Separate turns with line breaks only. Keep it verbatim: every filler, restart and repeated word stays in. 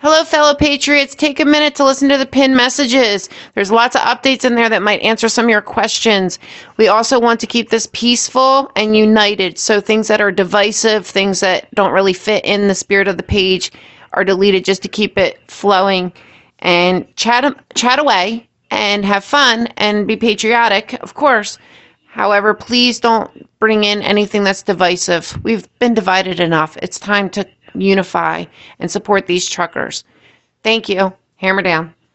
Hello, fellow patriots. Take a minute to listen to the pinned messages. There's lots of updates in there that might answer some of your questions. We also want to keep this peaceful and united. So things that are divisive, things that don't really fit in the spirit of the page are deleted just to keep it flowing. And chat, chat away and have fun and be patriotic, of course. However, please don't bring in anything that's divisive. We've been divided enough. It's time to unify and support these truckers. Thank you. Hammer down.